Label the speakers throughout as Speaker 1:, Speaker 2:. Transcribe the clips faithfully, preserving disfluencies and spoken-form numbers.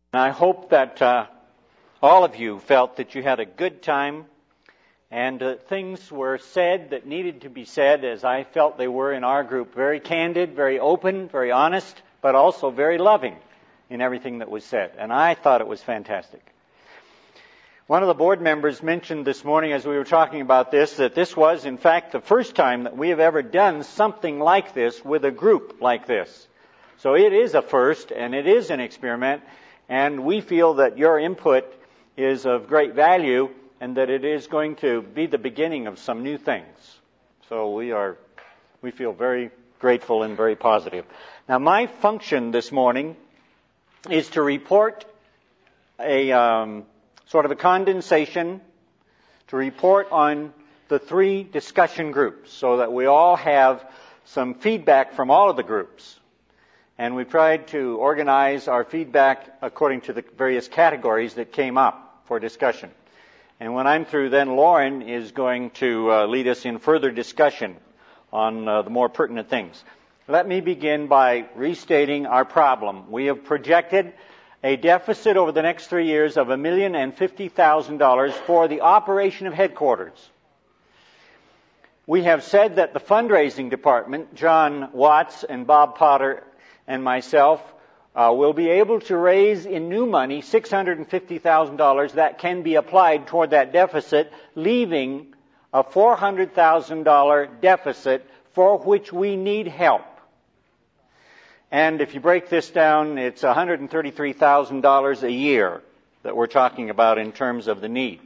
Speaker 1: And I hope that uh, all of you felt that you had a good time and uh, things were said that needed to be said, as I felt they were in our group. Very candid, very open, very honest, but also very loving in everything that was said. And I thought it was fantastic. One of the board members mentioned this morning as we were talking about this that this was, in fact, the first time that we have ever done something like this with a group like this. So it is a first, and it is an experiment, and we feel that your input is of great value and that it is going to be the beginning of some new things. So we are, we feel very grateful and very positive. Now, my function this morning is to report a um, sort of a condensation, to report on the three discussion groups so that we all have some feedback from all of the groups. And we've tried to organize our feedback according to the various categories that came up for discussion. And when I'm through, then Lauren is going to uh, lead us in further discussion on uh, the more pertinent things. Let me begin by restating our problem. We have projected a deficit over the next three years of a million and fifty thousand dollars for the operation of headquarters. We have said that the fundraising department, John Watts and Bob Potter and myself, uh, will be able to raise in new money six hundred fifty thousand dollars that can be applied toward that deficit, leaving a four hundred thousand dollars deficit for which we need help. And if you break this down, it's one hundred thirty-three thousand dollars a year that we're talking about in terms of the need.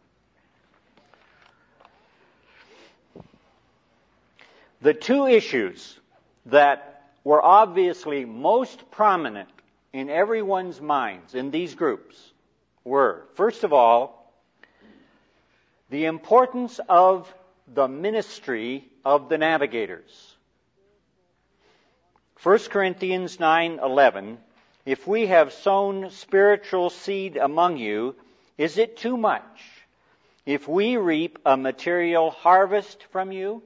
Speaker 1: The two issues that were obviously most prominent in everyone's minds in these groups were, first of all, the importance of the ministry of the navigators. First Corinthians nine eleven, if we have sown spiritual seed among you, is it too much if we reap a material harvest from you?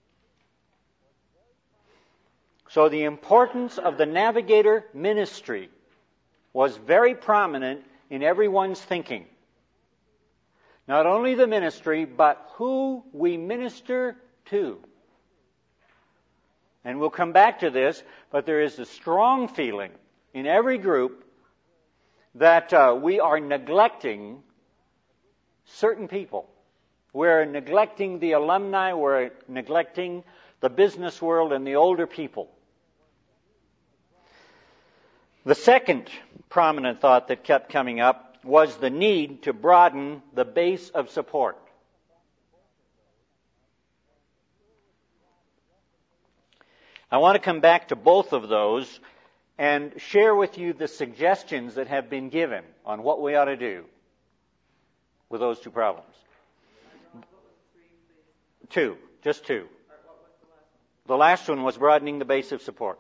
Speaker 1: So the importance of the navigator ministry was very prominent in everyone's thinking. Not only the ministry, but who we minister to. And we'll come back to this, but there is a strong feeling in every group that uh, we are neglecting certain people. We're neglecting the alumni, we're neglecting the business world and the older people. The second prominent thought that kept coming up was the need to broaden the base of support. I want to come back to both of those and share with you the suggestions that have been given on what we ought to do with those two problems. Two, just two. The last one was broadening the base of support.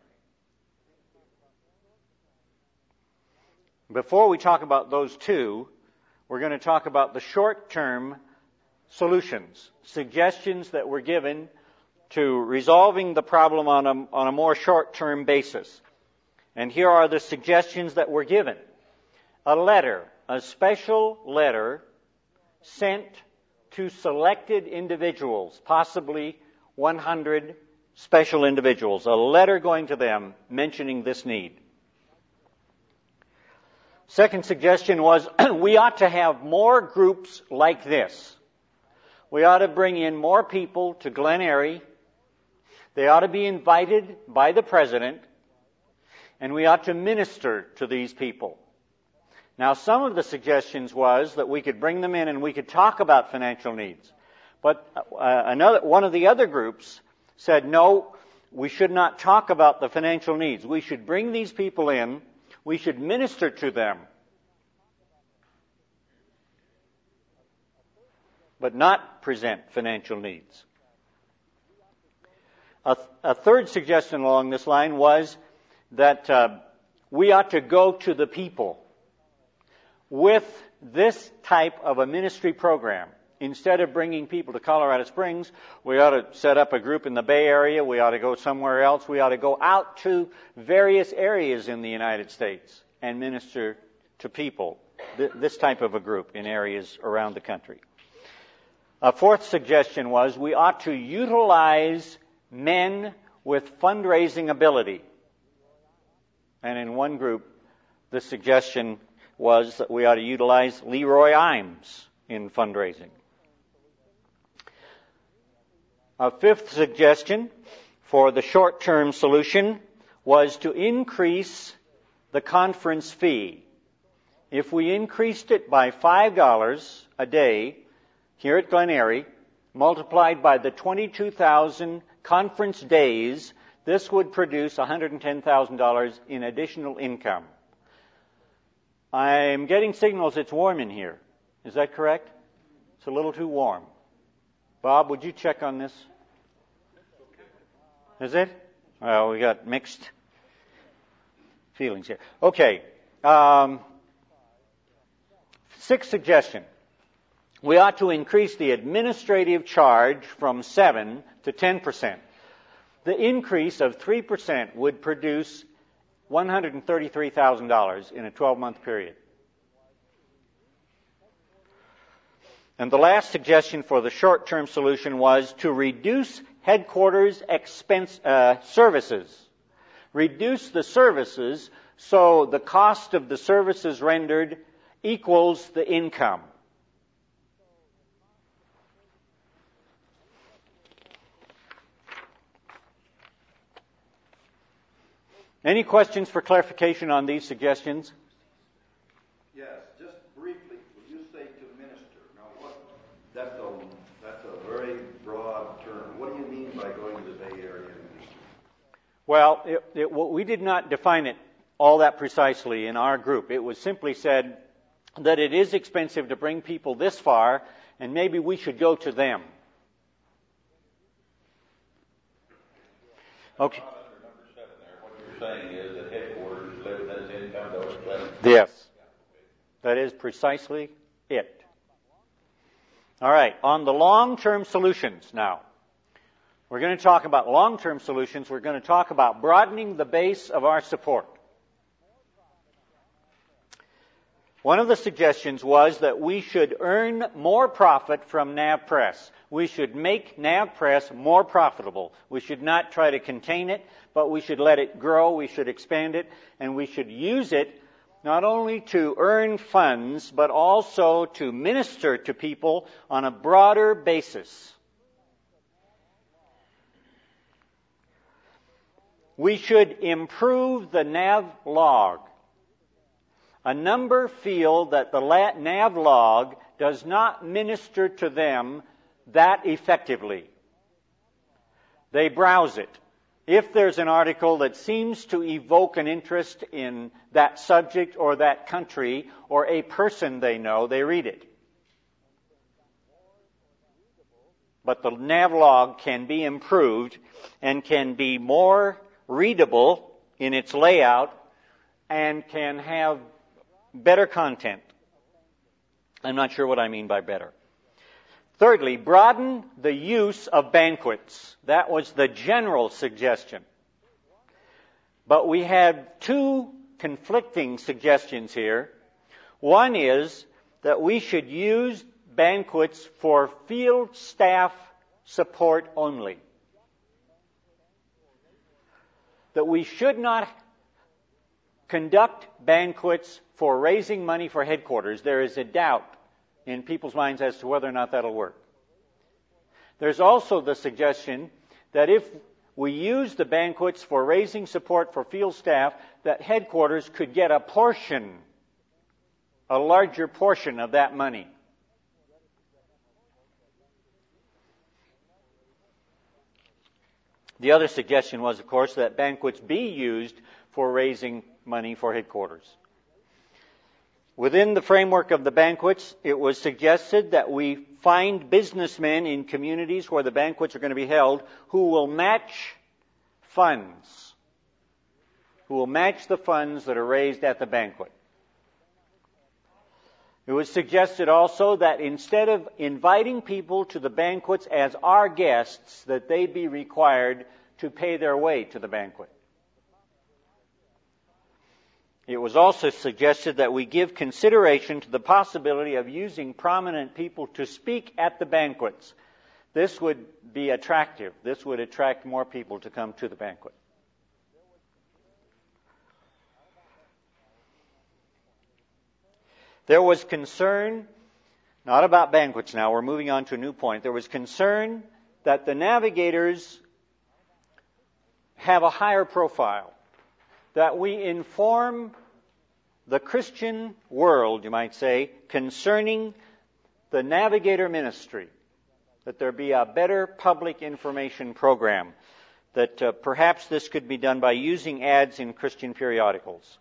Speaker 1: Before we talk about those two, we're going to talk about the short-term solutions, suggestions that were given to resolving the problem on a, on a more short-term basis. And here are the suggestions that were given. A letter, a special letter sent to selected individuals, possibly one hundred special individuals, a letter going to them mentioning this need. Second suggestion was we ought to have more groups like this. We ought to bring in more people to Glen Eyrie. They ought to be invited by the president, and we ought to minister to these people. Now, some of the suggestions was that we could bring them in and we could talk about financial needs. But uh, another one of the other groups said, no, we should not talk about the financial needs. We should bring these people in. We should minister to them, but not present financial needs. A, th- a third suggestion along this line was that uh, we ought to go to the people with this type of a ministry program. Instead of bringing people to Colorado Springs, we ought to set up a group in the Bay Area. We ought to go somewhere else. We ought to go out to various areas in the United States and minister to people, th- this type of a group in areas around the country. A fourth suggestion was we ought to utilize men with fundraising ability. And in one group, the suggestion was that we ought to utilize Leroy Imes in fundraising. A fifth suggestion for the short-term solution was to increase the conference fee. If we increased it by five dollars a day here at Glen Eyrie, multiplied by the twenty-two thousand conference days, this would produce one hundred ten thousand dollars in additional income. I'm getting signals it's warm in here. Is that correct? It's a little too warm. Bob, would you check on this? Is it? Well, we got mixed feelings here. Okay. Um, sixth suggestion. We ought to increase the administrative charge from seven to ten percent. The increase of three percent would produce one hundred thirty-three thousand dollars in a twelve-month period. And the last suggestion for the short-term solution was to reduce headquarters expense uh, services. Reduce the services so the cost of the services rendered equals the income. Any questions for clarification on these suggestions?
Speaker 2: Yes, just briefly, when you say to minister, now what, that's a, that's a very broad term. What do you mean by going to the Bay Area and minister?
Speaker 1: Well, it, it, we did not define it all that precisely in our group. It was simply said that it is expensive to bring people this far, and maybe we should go to them. Okay.
Speaker 2: Saying is that headquarters live as income those claims.
Speaker 1: Yes. That is precisely it. All right. On the long-term solutions now. We're going to talk about long-term solutions. We're going to talk about broadening the base of our support. One of the suggestions was that we should earn more profit from NavPress. We should make NavPress more profitable. We should not try to contain it, but we should let it grow, we should expand it, and we should use it not only to earn funds, but also to minister to people on a broader basis. We should improve the NavLog. A number feel that the NavLog does not minister to them that effectively. They browse it. If there's an article that seems to evoke an interest in that subject or that country or a person they know, they read it. But the NavLog can be improved and can be more readable in its layout and can have better content. I'm not sure what I mean by better. Thirdly, broaden the use of banquets. That was the general suggestion. But we had two conflicting suggestions here. One is that we should use banquets for field staff support only. That we should not conduct banquets for raising money for headquarters. There is a doubt in people's minds as to whether or not that'll work. There's also the suggestion that if we use the banquets for raising support for field staff, that headquarters could get a portion, a larger portion of that money. The other suggestion was, of course, that banquets be used for raising money for headquarters. Within the framework of the banquets, it was suggested that we find businessmen in communities where the banquets are going to be held who will match funds, who will match the funds that are raised at the banquet. It was suggested also that instead of inviting people to the banquets as our guests, that they be required to pay their way to the banquet. It was also suggested that we give consideration to the possibility of using prominent people to speak at the banquets. This would be attractive. This would attract more people to come to the banquet. There was concern, not about banquets now, we're moving on to a new point. There was concern that the navigators have a higher profile, that we inform the Christian world, you might say, concerning the navigator ministry, that there be a better public information program, that uh, perhaps this could be done by using ads in Christian periodicals.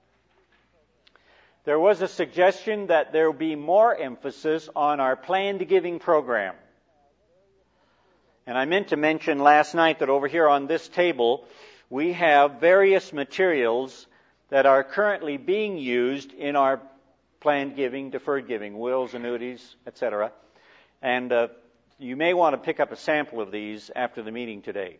Speaker 1: There was a suggestion that there be more emphasis on our planned giving program. And I meant to mention last night that over here on this table, we have various materials that are currently being used in our planned giving, deferred giving, wills, annuities, et cetera. And uh, you may want to pick up a sample of these after the meeting today.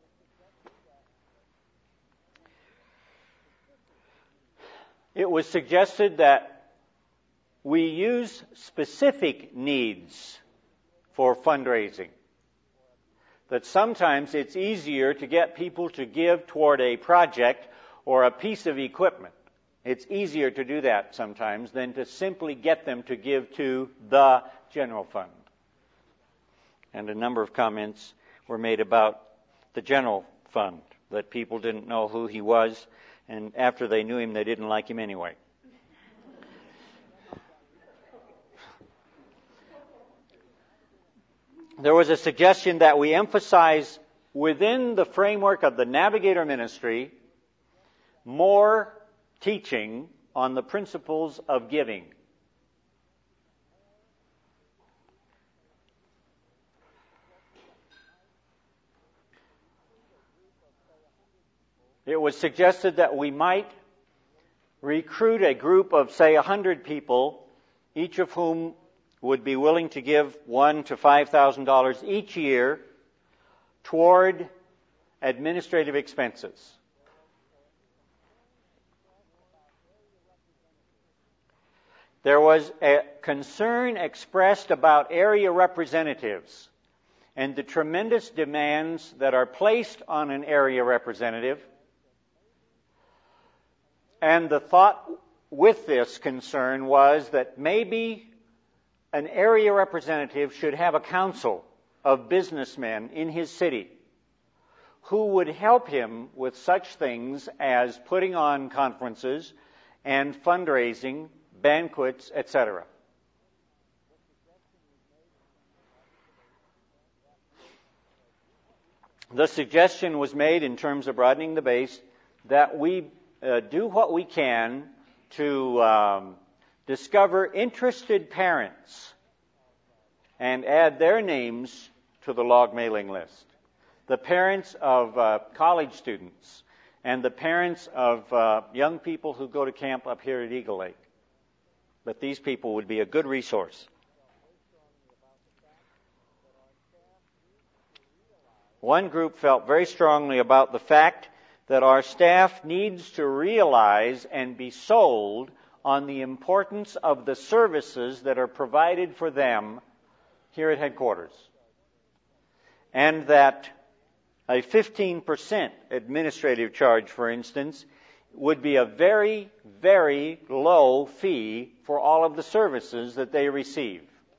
Speaker 1: It was suggested that we use specific needs for fundraising. That sometimes it's easier to get people to give toward a project or a piece of equipment. It's easier to do that sometimes than to simply get them to give to the general fund. And a number of comments were made about the general fund, that people didn't know who he was, and after they knew him, they didn't like him anyway. There was a suggestion that we emphasize within the framework of the Navigator ministry more teaching on the principles of giving. It was suggested that we might recruit a group of, say, one hundred people, each of whom would be willing to give one thousand to five thousand dollars each year toward administrative expenses. There was a concern expressed about area representatives and the tremendous demands that are placed on an area representative. And the thought with this concern was that maybe an area representative should have a council of businessmen in his city who would help him with such things as putting on conferences and fundraising, banquets, et cetera. The suggestion was made in terms of broadening the base that we uh, do what we can to um, discover interested parents and add their names to the log mailing list. The parents of uh, college students and the parents of uh, young people who go to camp up here at Eagle Lake. But these people would be a good resource. One group felt very strongly about the fact that our staff needs to realize and be sold on the importance of the services that are provided for them here at headquarters. And that a fifteen percent administrative charge, for instance, would be a very, very low fee for all of the services that they receive.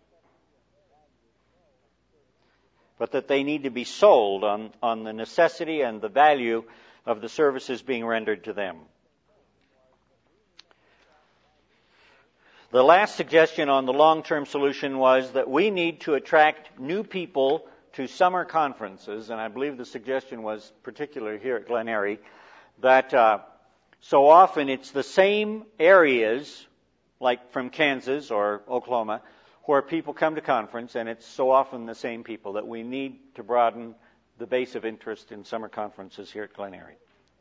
Speaker 1: But that they need to be sold on, on the necessity and the value of the services being rendered to them. The last suggestion on the long-term solution was that we need to attract new people to summer conferences, and I believe the suggestion was particularly here at Glen Eyrie, that uh, so often it's the same areas, like from Kansas or Oklahoma, where people come to conference, and it's so often the same people that we need to broaden the base of interest in summer conferences here at Glen Eyrie.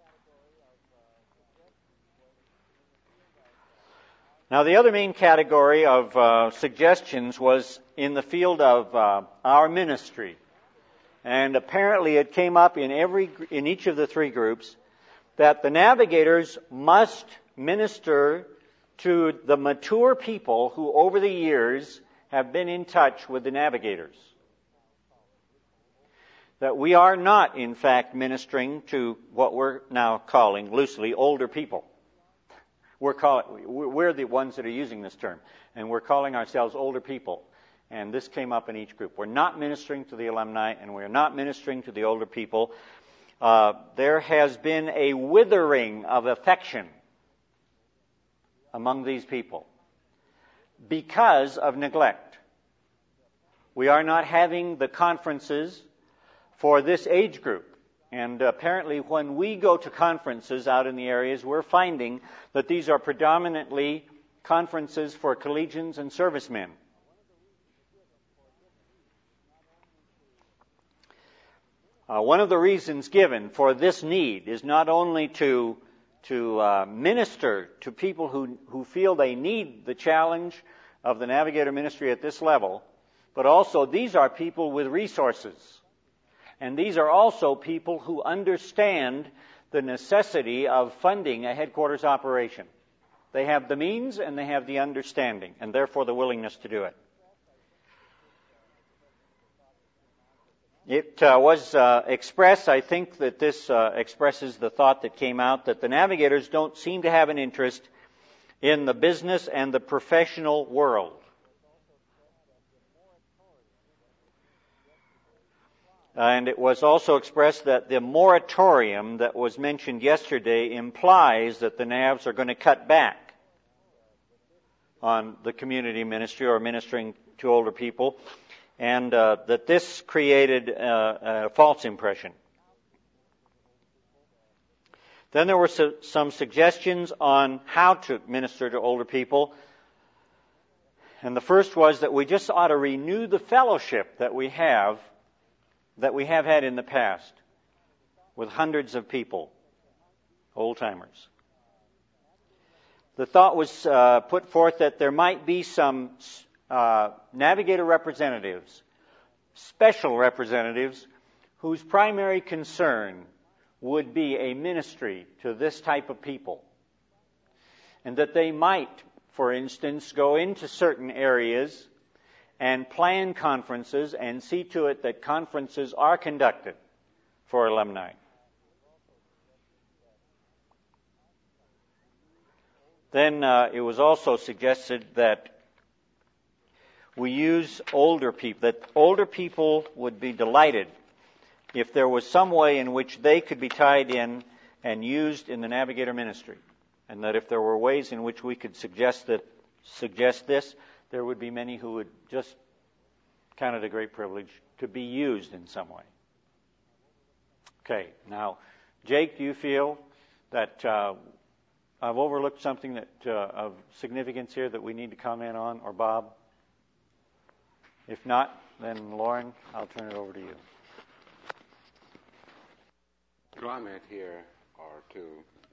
Speaker 1: Now, the other main category of uh, suggestions was in the field of uh, our ministry. And apparently it came up in every in each of the three groups that the navigators must minister to the mature people who over the years have been in touch with the navigators. That we are not, in fact, ministering to what we're now calling loosely older people. We're, call, we're the ones that are using this term, and we're calling ourselves older people. And this came up in each group. We're not ministering to the alumni, and we're not ministering to the older people. Uh, there has been a withering of affection among these people because of neglect. We are not having the conferences for this age group. And apparently when we go to conferences out in the areas, we're finding that these are predominantly conferences for collegians and servicemen. Uh, one of the reasons given for this need is not only to to uh, minister to people who, who feel they need the challenge of the Navigator ministry at this level, but also these are people with resources. And these are also people who understand the necessity of funding a headquarters operation. They have the means and they have the understanding, and therefore the willingness to do it. It uh, was uh, expressed, I think that this uh, expresses the thought that came out, that the navigators don't seem to have an interest in the business and the professional world. And it was also expressed that the moratorium that was mentioned yesterday implies that the Navs are going to cut back on the community ministry or ministering to older people, and uh, that this created uh, a false impression. Then there were su- some suggestions on how to minister to older people. And the first was that we just ought to renew the fellowship that we have, that we have had in the past with hundreds of people, old-timers. The thought was uh, put forth that there might be some Uh, navigator representatives, special representatives, whose primary concern would be a ministry to this type of people. And that they might, for instance, go into certain areas and plan conferences and see to it that conferences are conducted for alumni. Then uh, it was also suggested that we use older people, that older people would be delighted if there was some way in which they could be tied in and used in the Navigator ministry. And that if there were ways in which we could suggest that, suggest this, there would be many who would just count it a great privilege to be used in some way. Okay, now, Jake, do you feel that uh, I've overlooked something that uh, of significance here that we need to comment on, or Bob? If not, then Lauren, I'll turn it over to you.
Speaker 3: Comment here or two.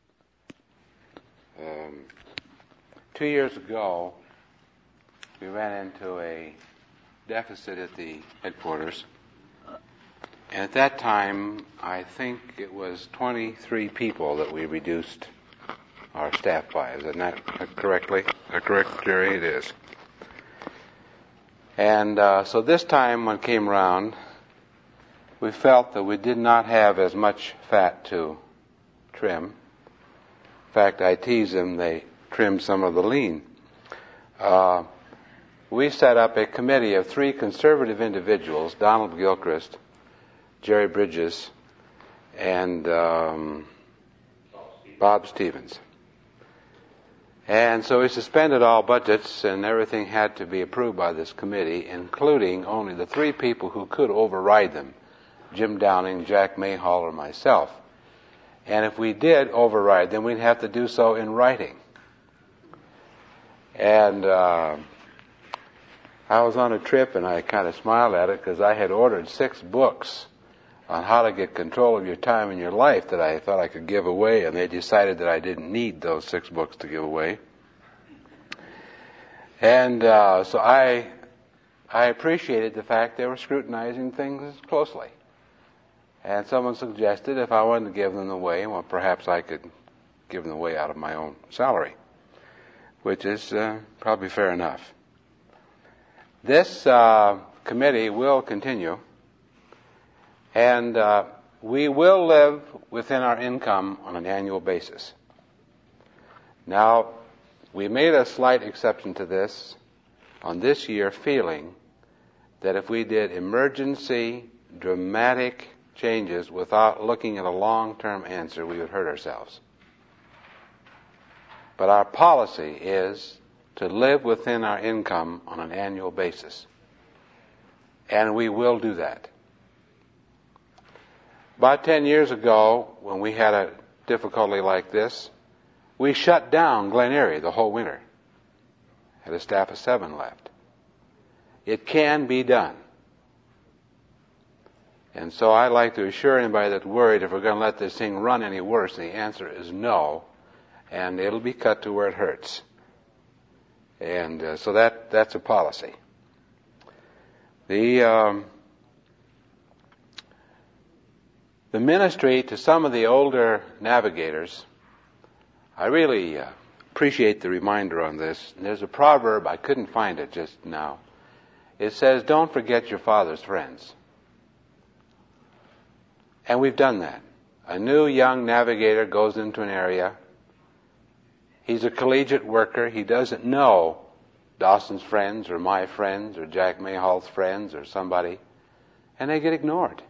Speaker 3: Um, two years ago, we ran into a deficit at the headquarters. And at that time, I think it was twenty-three people that we reduced our staff by. Is that correctly? Is that correct, Jerry? It is. And uh, so this time when it came around, we felt that we did not have as much fat to trim. In fact, I tease them, they trimmed some of the lean. Uh, we set up a committee of three conservative individuals, Donald Gilchrist, Jerry Bridges, and um, Bob Stevens. And so we suspended all budgets, and everything had to be approved by this committee, including only the three people who could override them, Jim Downing, Jack Mayhall, or myself. And if we did override them, we'd have to do so in writing. And uh, I was on a trip, and I kind of smiled at it because I had ordered six books on how to get control of your time and your life that I thought I could give away, and they decided that I didn't need those six books to give away. And uh, so I I appreciated the fact they were scrutinizing things closely. And someone suggested if I wanted to give them away, well, perhaps I could given away out of my own salary, which is uh, probably fair enough. This uh, committee will continue, and uh, we will live within our income on an annual basis. Now, we made a slight exception to this on this year, feeling that if we did emergency, dramatic changes without looking at a long-term answer, we would hurt ourselves. But our policy is to live within our income on an annual basis. And we will do that. About ten years ago, when we had a difficulty like this, we shut down Glen Erie the whole winter. Had a staff of seven left. It can be done. And so I'd like to assure anybody that's worried if we're going to let this thing run any worse, the answer is no. And it'll be cut to where it hurts. And uh, so that that's a policy. The um, the ministry to some of the older navigators, I really uh, appreciate the reminder on this. And there's a proverb, I couldn't find it just now. It says, don't forget your father's friends. And we've done that. A new young navigator goes into an area. He's a collegiate worker. He doesn't know Dawson's friends or my friends or Jack Mayhall's friends or somebody. And they get ignored.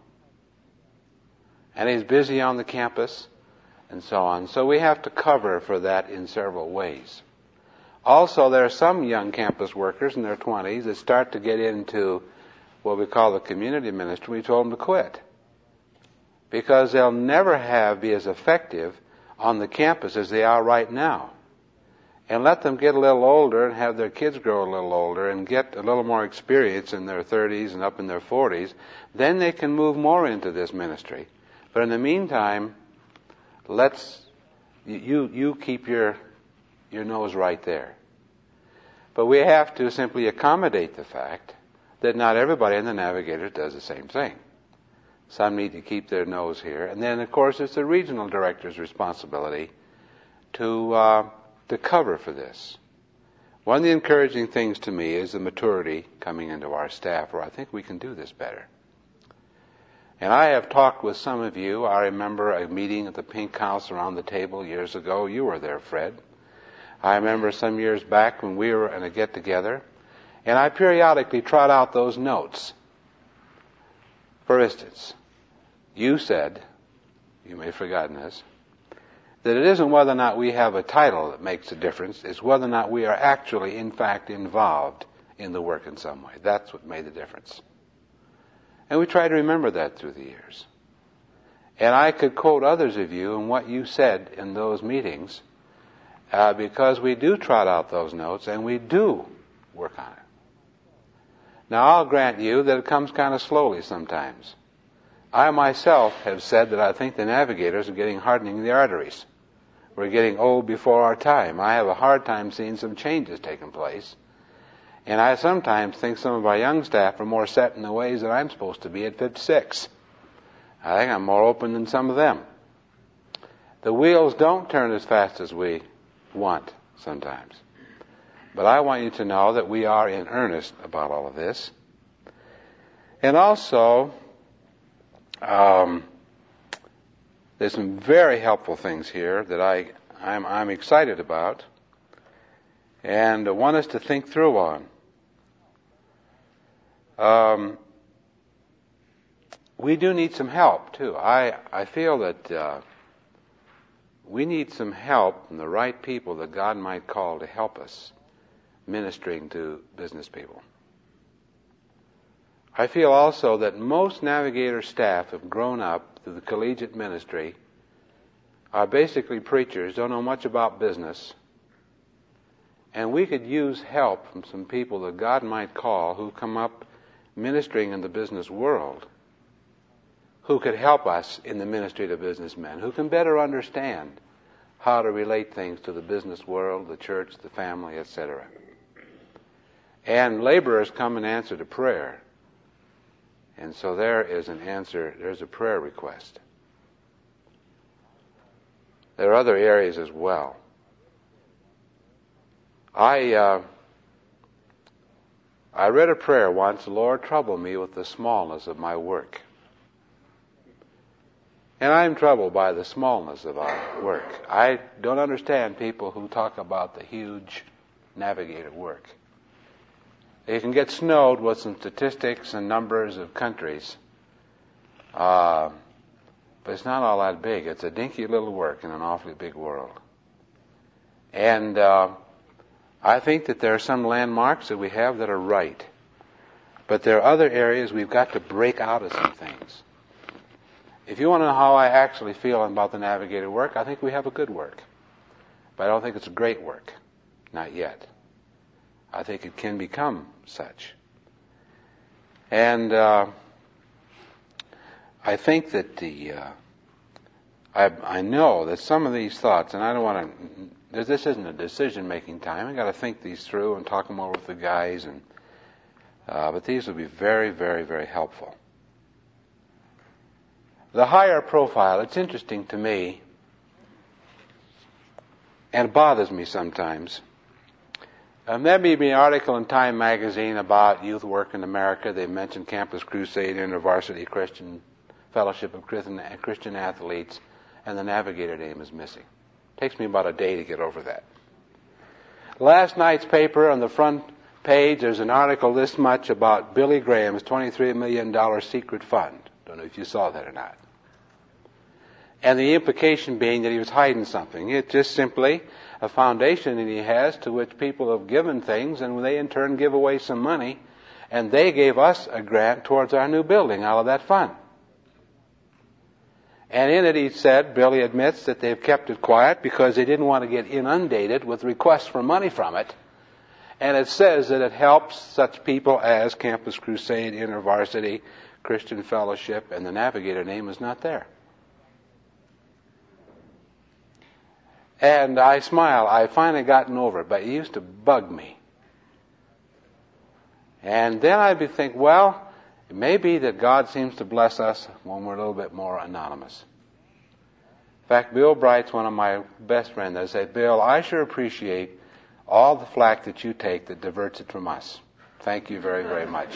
Speaker 3: And he's busy on the campus and so on. So we have to cover for that in several ways. Also, there are some young campus workers in their twenties that start to get into what we call the community ministry. We told them to quit. Because they'll never have be as effective on the campus as they are right now. And let them get a little older and have their kids grow a little older and get a little more experience in their thirties and up in their forties. Then they can move more into this ministry. But in the meantime, let's you you keep your your nose right there. But we have to simply accommodate the fact that not everybody in the Navigators does the same thing. Some need to keep their nose here. And then, of course, it's the regional director's responsibility to uh, to cover for this. One of the encouraging things to me is the maturity coming into our staff, where I think we can do this better. And I have talked with some of you. I remember a meeting at the Pink House around the table years ago. You were there, Fred. I remember some years back when we were in a get-together, and I periodically trot out those notes. For instance, you said, you may have forgotten this, that it isn't whether or not we have a title that makes a difference, it's whether or not we are actually, in fact, involved in the work in some way. That's what made the difference. And we try to remember that through the years. And I could quote others of you and what you said in those meetings, uh, because we do trot out those notes and we do work on it. Now, I'll grant you that it comes kind of slowly sometimes. I myself have said that I think the navigators are getting hardening in the arteries. We're getting old before our time. I have a hard time seeing some changes taking place. And I sometimes think some of our young staff are more set in the ways that I'm supposed to be at fifty-six. I think I'm more open than some of them. The wheels don't turn as fast as we want sometimes. But I want you to know that we are in earnest about all of this. And also, um, there's some very helpful things here that I, I'm, I'm excited about and I want us to think through on. Um, we do need some help, too. I, I feel that uh, we need some help from the right people that God might call to help us ministering to business people. I feel also that most Navigator staff have grown up through the collegiate ministry, are basically preachers, don't know much about business, and we could use help from some people that God might call who come up ministering in the business world, who could help us in the ministry to businessmen, who can better understand how to relate things to the business world, the church, the family, et cetera. And laborers come in answer to prayer. And so there is an answer, there's a prayer request. There are other areas as well. I uh, I read a prayer once, Lord, trouble me with the smallness of my work. And I'm troubled by the smallness of our work. I don't understand people who talk about the huge navigator work. You can get snowed with some statistics and numbers of countries, uh, but it's not all that big. It's a dinky little work in an awfully big world. And uh, I think that there are some landmarks that we have that are right. But there are other areas we've got to break out of some things. If you want to know how I actually feel about the navigator work, I think we have a good work. But I don't think it's a great work. Not yet. I think it can become such. And uh, I think that the... Uh, I, I know that some of these thoughts, and I don't want to... This isn't a decision-making time. I've got to think these through and talk them over with the guys. And uh, but these will be very, very, very helpful. The higher profile, it's interesting to me, and it bothers me sometimes. Um, there may be an article in Time magazine about youth work in America. They mentioned Campus Crusade, InterVarsity Christian Fellowship of Christian Athletes, and the navigator name is missing. It takes me about a day to get over that. Last night's paper, on the front page, there's an article this much about Billy Graham's twenty-three million dollars secret fund. Don't know if you saw that or not. And the implication being that he was hiding something. It's just simply a foundation that he has to which people have given things, and they in turn give away some money, and they gave us a grant towards our new building out of that fund. And in it he said, Billy admits that they've kept it quiet because they didn't want to get inundated with requests for money from it. And it says that it helps such people as Campus Crusade, InterVarsity, Christian Fellowship, and the navigator name is not there. And I smile. I've finally gotten over it, but it used to bug me. And then I'd be think, well, it may be that God seems to bless us when we're a little bit more anonymous. In fact, Bill Bright's one of my best friends. I say, Bill, I sure appreciate all the flack that you take that diverts it from us. Thank you very, very much.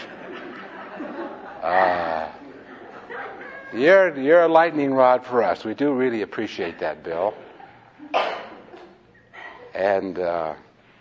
Speaker 3: Uh, you're, you're a lightning rod for us. We do really appreciate that, Bill. And uh,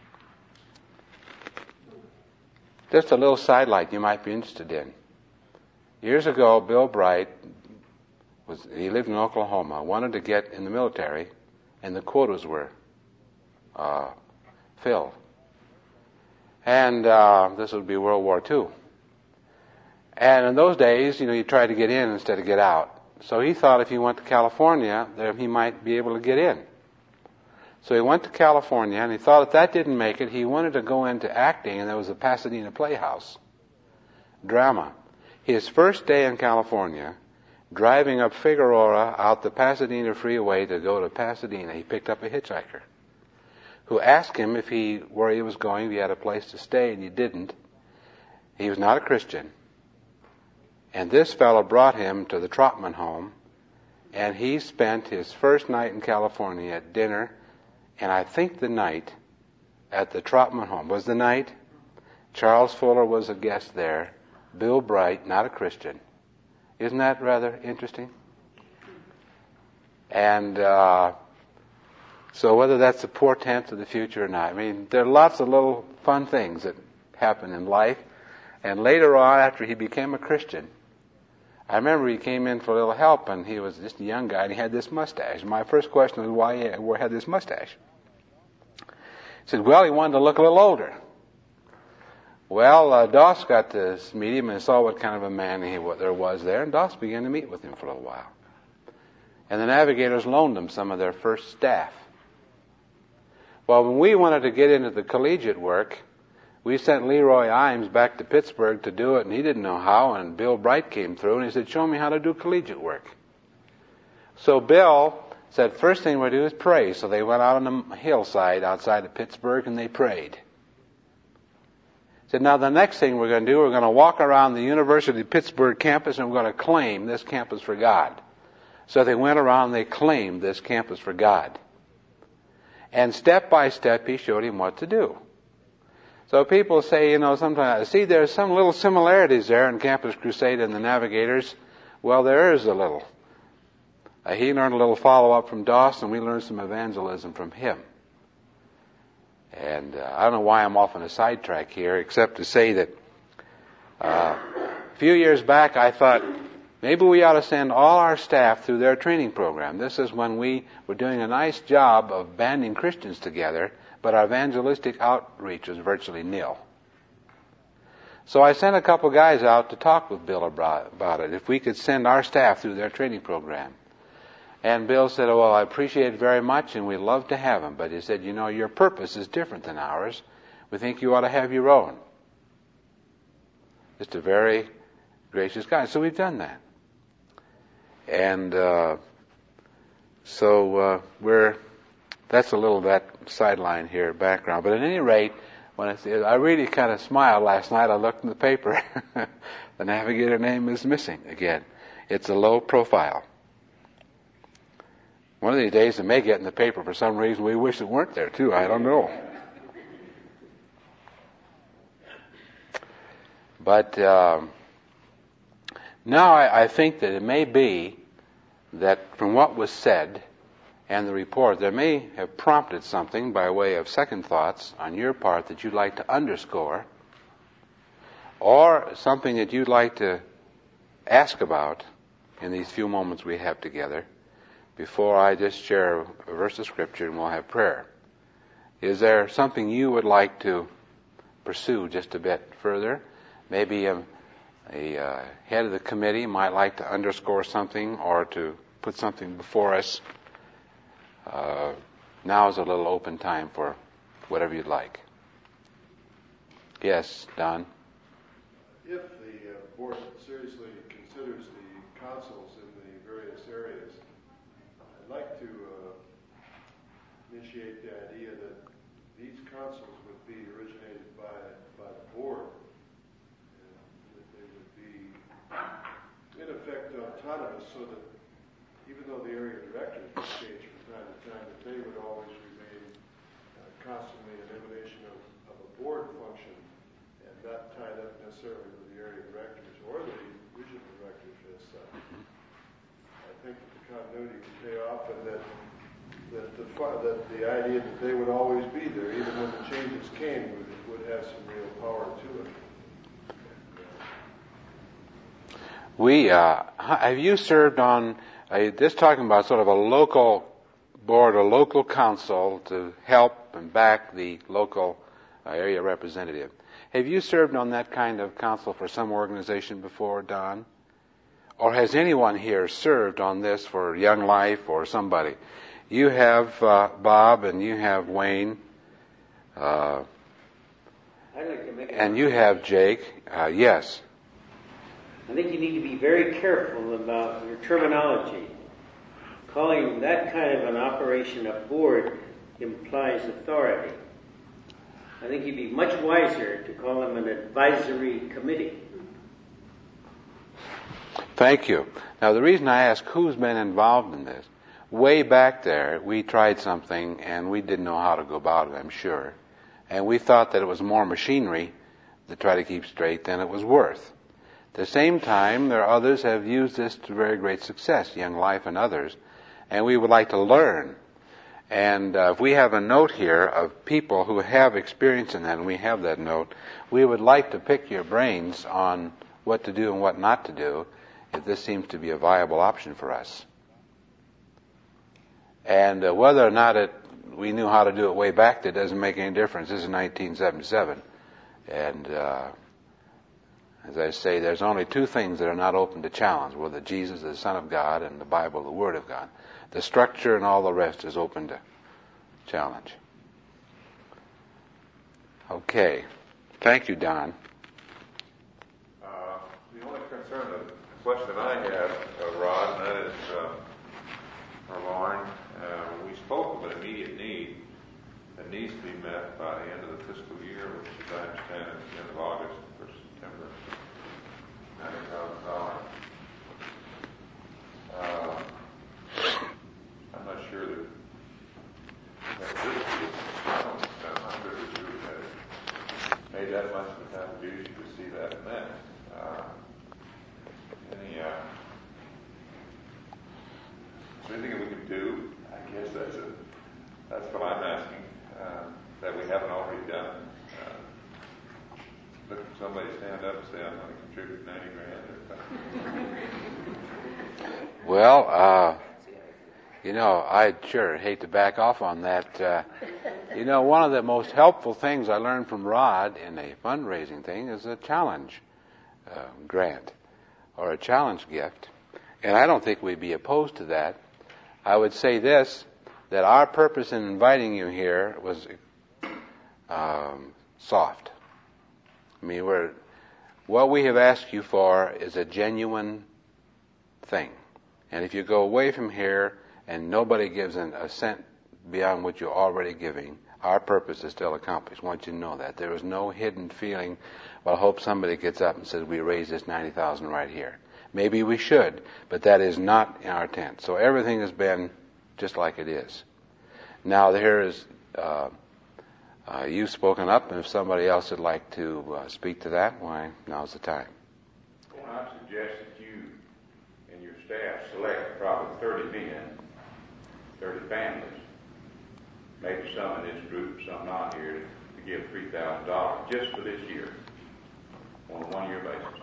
Speaker 3: just a little sidelight you might be interested in. Years ago, Bill Bright, was he lived in Oklahoma, wanted to get in the military, and the quotas were uh, filled. And uh, this would be World War Two. And in those days, you know, you tried to get in instead of get out. So he thought if he went to California, there he might be able to get in. So he went to California, and he thought if that didn't make it, he wanted to go into acting, and there was a Pasadena Playhouse drama. His first day in California, driving up Figueroa out the Pasadena freeway to go to Pasadena, he picked up a hitchhiker who asked him if he, where he was going, if he had a place to stay, and he didn't. He was not a Christian. And this fellow brought him to the Trotman home, and he spent his first night in California at dinner, and I think the night at the Trotman home was the night. Charles Fuller was a guest there. Bill Bright, not a Christian. Isn't that rather interesting? And uh, so whether that's a portent of the future or not, I mean, there are lots of little fun things that happen in life. And later on, after he became a Christian, I remember he came in for a little help, and he was just a young guy, and he had this mustache. My first question was why he had this mustache. He said, well, he wanted to look a little older. Well, uh, Doss got to meet him and saw what kind of a man he what there was there, and Doss began to meet with him for a little while. And the navigators loaned him some of their first staff. Well, when we wanted to get into the collegiate work, we sent Leroy Imes back to Pittsburgh to do it, and he didn't know how, and Bill Bright came through, and he said, show me how to do collegiate work. So Bill said, first thing we'll do is pray. So they went out on the hillside outside of Pittsburgh, and they prayed. He said, now the next thing we're going to do, we're going to walk around the University of Pittsburgh campus, and we're going to claim this campus for God. So they went around and they claimed this campus for God. And step by step, he showed him what to do. So people say, you know, sometimes, see, there's some little similarities there in Campus Crusade and the Navigators. Well, there is a little. Uh, he learned a little follow-up from Dawson. We learned some evangelism from him. And uh, I don't know why I'm off on a sidetrack here, except to say that uh, a few years back I thought maybe we ought to send all our staff through their training program. This is when we were doing a nice job of banding Christians together, but our evangelistic outreach was virtually nil. So I sent a couple guys out to talk with Bill about it, if we could send our staff through their training program. And Bill said, oh, well, I appreciate it very much, and we'd love to have them. But he said, you know, your purpose is different than ours. We think you ought to have your own. Just a very gracious guy. So we've done that. And uh, so uh, we're, that's a little that sideline here, background. But at any rate, when I, see, I really kind of smiled last night. I looked in the paper. The Navigator name is missing again. It's a low profile. One of these days it may get in the paper for some reason. We wish it weren't there too. I don't know. But um, now I, I think that it may be that from what was said and the report, there may have prompted something by way of second thoughts on your part that you'd like to underscore, or something that you'd like to ask about in these few moments we have together, before I just share a verse of Scripture and we'll have prayer. Is there something you would like to pursue just a bit further? Maybe a, a uh, head of the committee might like to underscore something or to put something before us. Uh, now is a little open time for whatever you'd like. Yes, Don?
Speaker 4: If the uh, board seriously considers the councils in the various areas, I'd like to uh, initiate the idea that these councils would be originated by, by the board, and that they would be in effect autonomous, so that even though the area directors would change from time to time, that they would always remain uh, constantly an emanation of, of a board function, and not tied up necessarily with the area directors or the regional directors as such. I think that the continuity would pay off, and that that the that the idea that they would always be there, even when the changes came, would would have some real power to it.
Speaker 3: We uh, have you served on uh, this talking about sort of a local board, a local council to help and back the local uh, area representative. Have you served on that kind of council for some organization before, Don? Or has anyone here served on this for Young Life or somebody? You have uh, Bob, and you have Wayne, uh,
Speaker 5: I'd like to make a
Speaker 3: and you have Jake. Uh, yes.
Speaker 5: I think you need to be very careful about your terminology. Calling that kind of an operation a board implies authority. I think you'd be much wiser to call them an advisory committee.
Speaker 3: Thank you. Now, the reason I ask who's been involved in this, way back there, we tried something and we didn't know how to go about it, I'm sure. And we thought that it was more machinery to try to keep straight than it was worth. At the same time, there are others who have used this to very great success, Young Life and others, and we would like to learn. And uh, if we have a note here of people who have experience in that, and we have that note, we would like to pick your brains on what to do and what not to do, if this seems to be a viable option for us. And uh, whether or not it, we knew how to do it way back, that doesn't make any difference. This is nineteen seventy-seven. And uh, as I say, there's only two things that are not open to challenge, whether Jesus is the Son of God and the Bible the Word of God. The structure and all the rest is open to challenge. Okay. Thank you, Don.
Speaker 6: Uh, the only concern, the question I had, uh, Rod, and that is, uh, or Lauren, uh, we spoke of an immediate need that needs to be met by the end of the fiscal year, which, as I understand, is the end of August or September, ninety thousand dollars. Uh, made that much of a contribution to see that met. Uh, any, uh, is there anything that we can do? I guess that's a, that's what I'm asking, uh, that we haven't already done. Uh, look at somebody stand up and say, I'm going to contribute ninety grand. Or
Speaker 3: Well, uh, you know, I'd sure hate to back off on that. Uh, you know, one of the most helpful things I learned from Rod in a fundraising thing is a challenge uh, grant or a challenge gift. And I don't think we'd be opposed to that. I would say this, that our purpose in inviting you here was um, soft. I mean, we're, what we have asked you for is a genuine thing. And if you go away from here and nobody gives an, a cent beyond what you're already giving, our purpose is still accomplished. I want you to know that. There is no hidden feeling, well, I hope somebody gets up and says, we raise this ninety thousand dollars right here. Maybe we should, but that is not in our intent. So everything has been just like it is. Now there is, uh, uh, you've spoken up, and if somebody else would like to uh, speak to that, why, now's the time.
Speaker 6: Well, I suggest that you and your staff select probably thirty men, thirty families, maybe some in this group, some not here, to give three thousand dollars just for this year, on a one-year basis.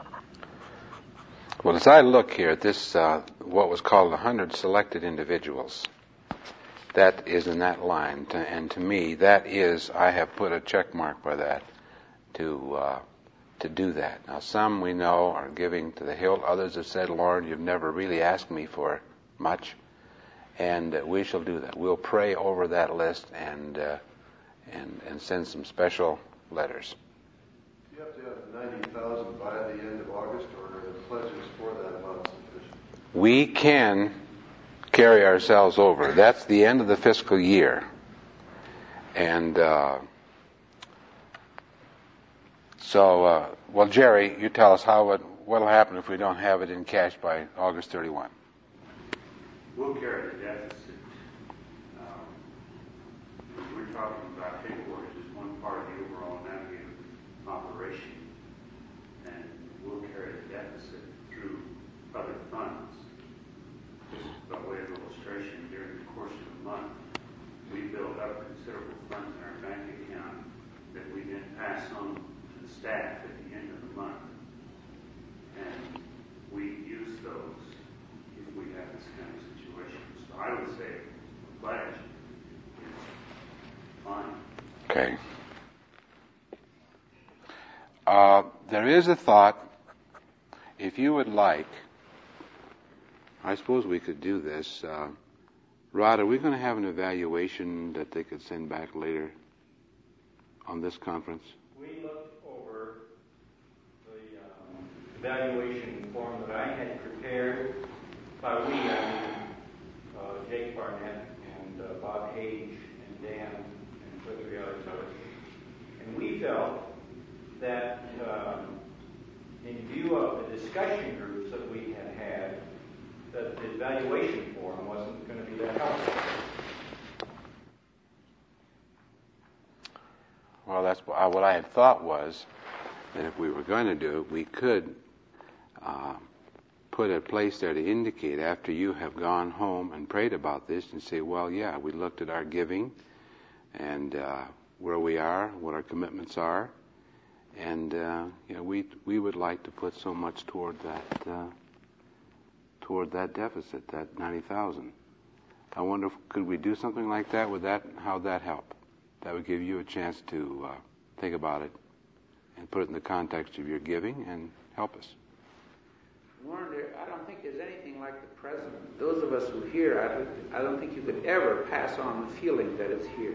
Speaker 3: Well, as I look here at this, uh, what was called one hundred selected individuals, that is in that line. To, and to me, that is, I have put a check mark by that to uh, to do that. Now, some we know are giving to the hilt. Others have said, Lord, you've never really asked me for much. And uh, we shall do that. We'll pray over that list and, uh, and, and send some special letters.
Speaker 4: You have to have ninety thousand by the end of August, or are the pledges for that month sufficient?
Speaker 3: We can carry ourselves over. That's the end of the fiscal year. And uh, so, uh, well, Jerry, you tell us how it, what'll happen if we don't have it in cash by August thirty-first.
Speaker 7: We'll carry the deficit. Um, we're talking about headquarters as one part of the overall navigator operation, and we'll carry the deficit through other funds. Just by way of illustration, during the course of the month, we build up considerable funds in our bank account that we then pass on to the staff at the end of the month. And we use those if we have this kind of situation. So I would say the pledge is fine.
Speaker 3: Okay. Uh, there is a thought, if you would like, I suppose we could do this. Uh, Rod, are we going to have an evaluation that they could send back later on this conference?
Speaker 1: We looked over the um, evaluation form that I had prepared. By we, I mean uh, Jake Barnett and uh, Bob Hage and Dan and two or three others of us. And we felt that um, in view of the discussion groups that we had had, that the evaluation form wasn't going to be that helpful.
Speaker 3: Well, that's what I, what I had thought was that if we were going to do it, we could uh, put a place there to indicate after you have gone home and prayed about this and say, well, yeah, we looked at our giving and uh, where we are, what our commitments are, and uh, you know, we we would like to put so much toward that uh, toward that deficit, that ninety thousand. I wonder if could we do something like that? Would that how'd that help? That would give you a chance to uh, think about it and put it in the context of your giving and help us.
Speaker 8: Warren, I don't think there's anything like the present. Those of us who are here, I don't, I don't think you could ever pass on the feeling that is here.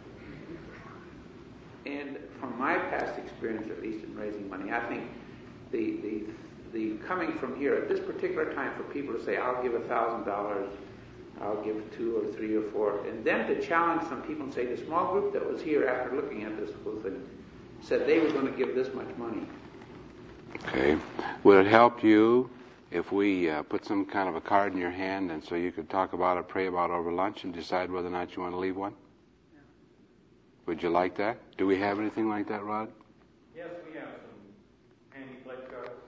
Speaker 8: And from my past experience, at least in raising money, I think the the the coming from here at this particular time for people to say, I'll give a thousand dollars, I'll give two or three or four, and then to challenge some people and say, the small group that was here after looking at this whole thing said they were going to give this much money.
Speaker 3: Okay. Would it help you if we uh, put some kind of a card in your hand and so you could talk about it, pray about it over lunch and decide whether or not you want to leave one? Yeah. Would you like that? Do we have anything like that, Rod?
Speaker 6: Yes, we have some handy play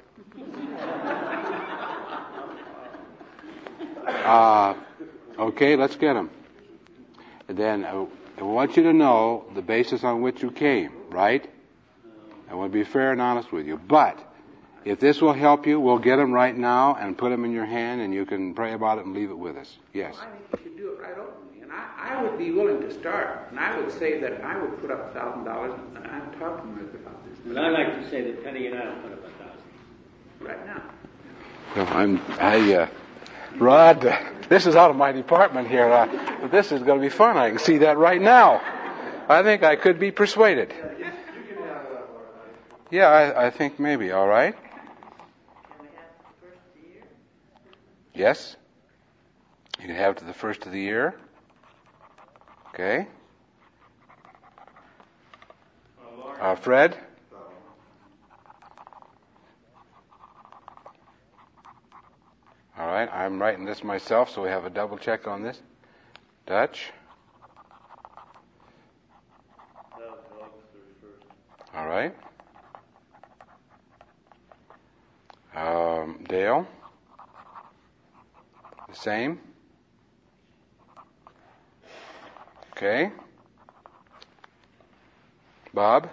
Speaker 6: cards.
Speaker 3: Uh, okay, let's get them. And then uh, I want you to know the basis on which you came, right? I want to be fair and honest with you. But if this will help you, we'll get them right now and put them in your hand, and you can pray about it and leave it with us. Yes?
Speaker 8: Well, I think you should do it right openly. And I, I would be willing to start. And I would say that I would put up one thousand dollars, and I'm talking with you about this.
Speaker 5: And I'd like to say that Penny and I will put up a thousand.
Speaker 8: Right now.
Speaker 3: Well, I'm, I, uh, Rod, uh, this is out of my department here. Uh, but this is going to be fun. I can see that right now. I think I could be persuaded. Yeah, I, I think maybe. All right. Yes. You can have it to the first of the year. Okay. Uh, Fred? All right, I'm writing this myself, so we have a double check on this. Dutch? All right. Um, Dale? The same? Okay. Bob?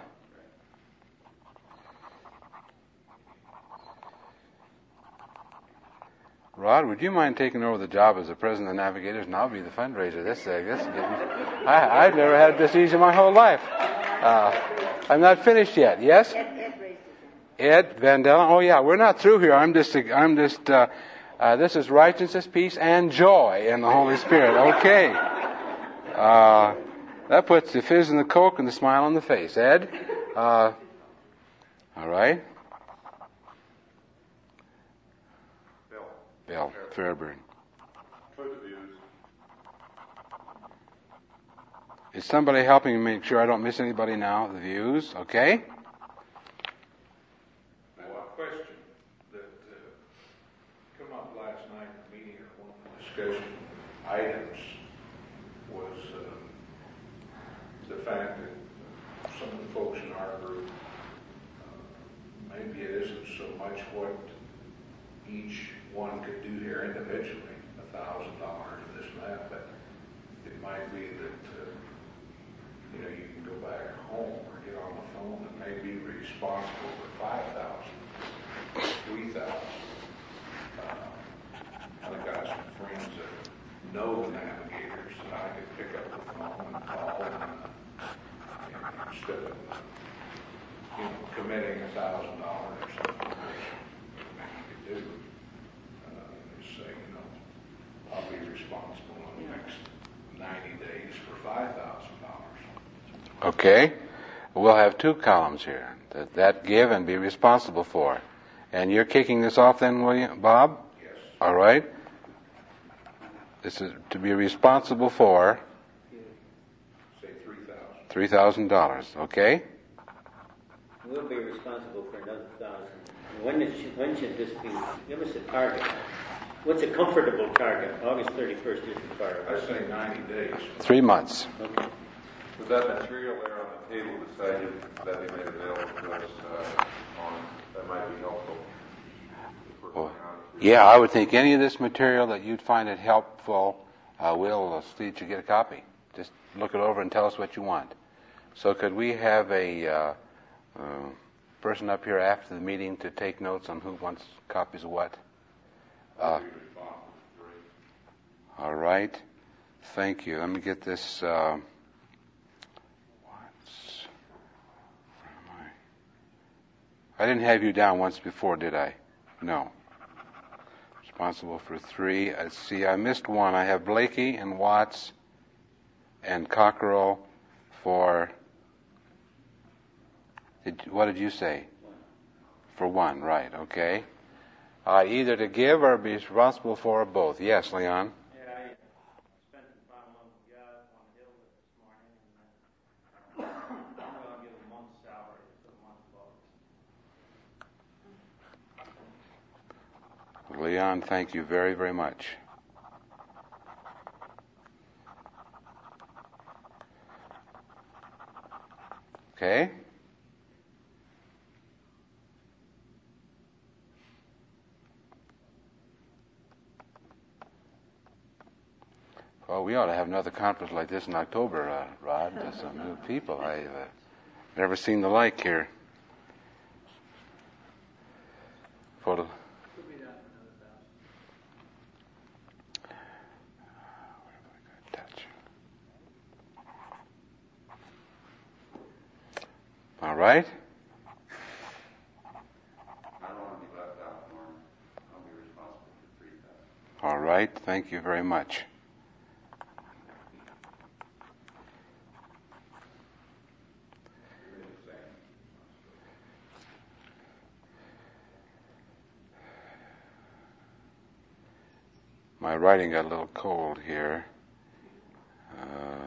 Speaker 3: Rod, would you mind taking over the job as the president of the Navigators, and I'll be the fundraiser? This, uh, this is getting, I, I've never had this easy in my whole life. Uh, I'm not finished yet. Yes? Ed, Ed Vandella. Oh yeah, we're not through here. I'm just, I'm just. Uh, uh, this is righteousness, peace, and joy in the Holy Spirit. Okay. Uh, that puts the fizz in the Coke and the smile on the face. Ed. Uh, all right. Bill Fairburn. Is somebody helping me make sure I don't miss anybody now? The views, okay?
Speaker 6: Now, a question that uh, come up last night in the meeting or one of the discussion items was uh, the fact that some of the folks in our group, uh, maybe it isn't so much what each one could do here individually, a thousand dollars and this and that, but it might be that uh, you know you can go back home or get on the phone and maybe be responsible for five thousand, three thousand. Uh, I got some friends that know the Navigators that I could pick up the phone and call and, and instead of you know committing a thousand dollars or something, maybe you could do. Say, you know, I'll be responsible in the next ninety days for five thousand dollars.
Speaker 3: Okay. We'll have two columns here. That, that give and be responsible for. And you're kicking this off then, will you, Bob?
Speaker 6: Yes.
Speaker 3: All right. This is to be responsible for.
Speaker 6: Say three thousand.
Speaker 3: Three thousand dollars. Okay.
Speaker 5: We'll be responsible for another thousand. When should, when should this be? Give us a target. What's a comfortable target? August thirty-first is the target.
Speaker 6: I say ninety days.
Speaker 3: Three months.
Speaker 5: Okay.
Speaker 6: With that material there on the table beside you that we made available to us uh, on, that might be helpful.
Speaker 3: Well, yeah, I would think any of this material that you'd find it helpful, uh, we'll uh, see that you get a copy. Just look it over and tell us what you want. So could we have a uh, uh, person up here after the meeting to take notes on who wants copies of what? Uh, all right. Thank you. Let me get this. Uh, what's, where am I? I didn't have you down once before, did I? No. Responsible for three. Let's see, I missed one. I have Blakey and Watts and Cockerell for. Did, what did you say? For one, right? Okay. Uh, either to give or be responsible for, or both. Yes, Leon?
Speaker 9: Yeah, I spent some time on guys on Hill this morning, and uh, I'm going to give a month's salary for the month bonus.
Speaker 3: Leon, thank you very, very much. Okay? Well, we ought to have another conference like this in October, uh, Rod. With some new people. I've uh, never seen the like here. For the, all right.
Speaker 7: I don't want to be left out, Norm. I'll be responsible for three thousand.
Speaker 3: All right. Thank you very much. My writing got a little cold here. Uh,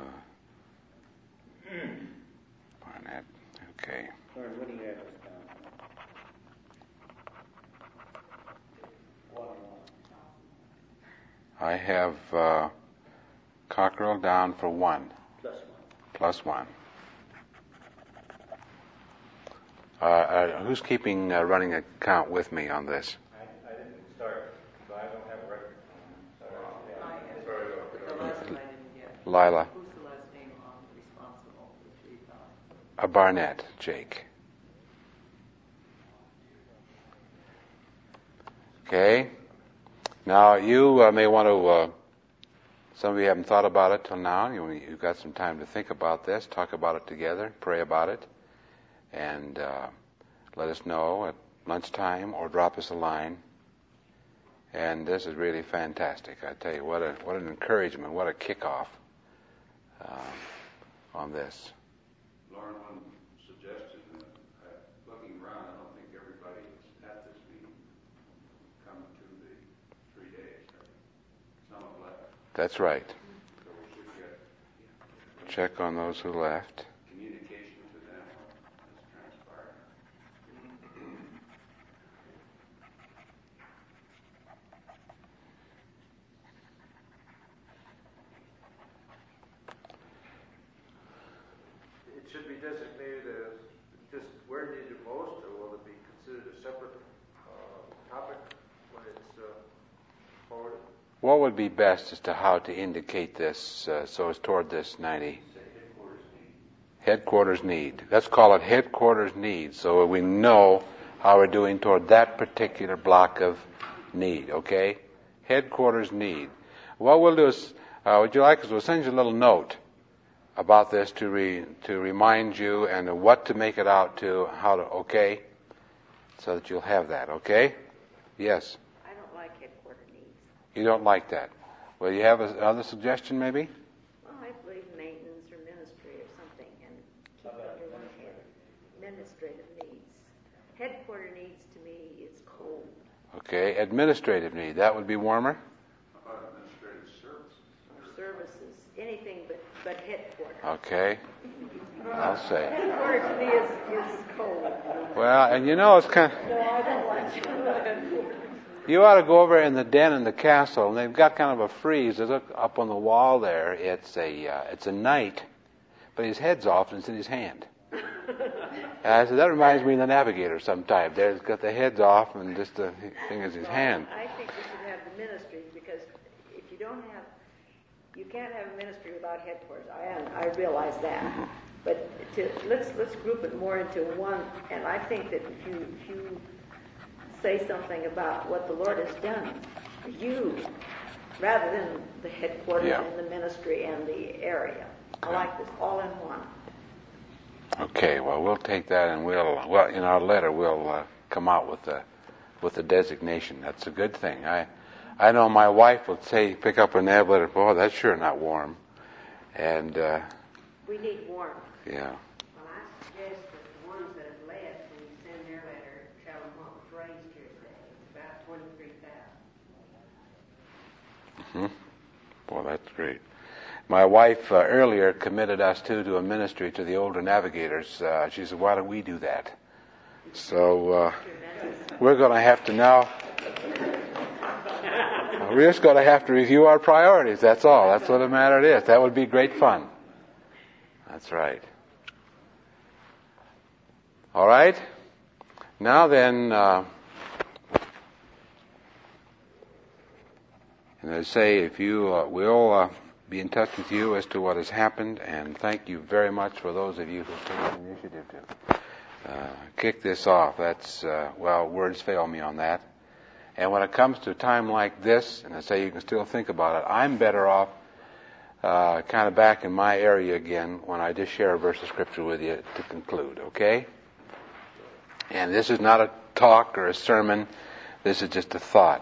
Speaker 3: Barnett. Okay.
Speaker 5: Lauren, what do you have this down?
Speaker 3: I have uh, Cockrell down for one.
Speaker 5: Plus one.
Speaker 3: Plus one. Uh, uh, who's keeping uh, running account with me on this?
Speaker 9: I, I didn't start, so I don't have a record.
Speaker 10: The last name I didn't get.
Speaker 3: Lila.
Speaker 10: Who's the last name on responsible for three thousand?
Speaker 3: A Barnett, Jake. Okay. Now you uh, may want to. Uh, some of you haven't thought about it till now. You, you've got some time to think about this, talk about it together, pray about it, and uh, let us know at lunchtime or drop us a line. And this is really fantastic. I tell you, what a what an encouragement, what a kickoff uh, on this.
Speaker 7: Lauren, one suggestion, uh, looking around, I don't think everybody at this meeting come to the three days. Right? Some have left.
Speaker 3: That's right.
Speaker 7: So we should get
Speaker 3: Check on those who left.
Speaker 7: communication to them as transpired.
Speaker 4: It should be designated as just where needed most, or will it be considered a separate uh, topic when it's uh, forwarded?
Speaker 3: What would be best as to how to indicate this uh, so as toward this ninety? Headquarters need. Let's call it headquarters need so we know how we're doing toward that particular block of need, okay? Headquarters need. What we'll do is, uh, would you like us, we'll send you a little note about this to re, to remind you and what to make it out to, how to, okay? So that you'll have that, okay? Yes?
Speaker 10: I don't like headquarter needs.
Speaker 3: You don't like that. Well, you have another suggestion maybe?
Speaker 10: Well, I believe maintenance or ministry or something, and keep it under one head. Administrative needs. Headquarter needs to me is cold.
Speaker 3: Okay, administrative need. That would be warmer?
Speaker 7: How about administrative services?
Speaker 10: Or services. Anything but, but headquarters.
Speaker 3: Okay. I'll say.
Speaker 10: Headquarter to me is, is cold.
Speaker 3: Well, and you know, it's kind of...
Speaker 10: No, I don't like headquarters.
Speaker 3: You ought to go over in the den in the castle, and they've got kind of a frieze. There's a, up on the wall there. It's a uh, it's a knight, but his head's off and it's in his hand. And I said, that reminds me of the Navigator sometime. There's got the heads off and just the thing is his hand.
Speaker 10: I think we should have the ministry, because if you don't have, you can't have a ministry without headquarters. I I realize that, but to, let's let's group it more into one. And I think that if you if you say something about what the Lord has done for you, rather than the headquarters
Speaker 3: Yeah.
Speaker 10: and the ministry and the area. I like this all in one.
Speaker 3: Okay, well, we'll take that and we'll, well, in our letter, we'll uh, come out with the with the designation. That's a good thing. I I know my wife will say, pick up a nab letter, boy, that's sure not warm. And, uh,
Speaker 10: We need warmth.
Speaker 3: yeah.
Speaker 11: Well, I suggest that the ones that have left, when you send their letter, tell them what was raised here today. It's about twenty-three thousand.
Speaker 3: Mm-hmm. Well, that's great. My wife uh, earlier committed us two to a ministry to the older navigators. Uh, she said, why don't we do that? So uh, we're going to have to now, we're just going to have to review our priorities. That's all. That's what the matter is. That would be great fun. That's right. All right. Now then, uh, and they say if you uh, will uh, be in touch with you as to what has happened, and thank you very much for those of you who have taken the initiative to uh, kick this off. That's, uh, well, words fail me on that. And when it comes to a time like this, and I say you can still think about it, I'm better off uh, kind of back in my area again when I just share a verse of Scripture with you to conclude, okay? And this is not a talk or a sermon. This is just a thought.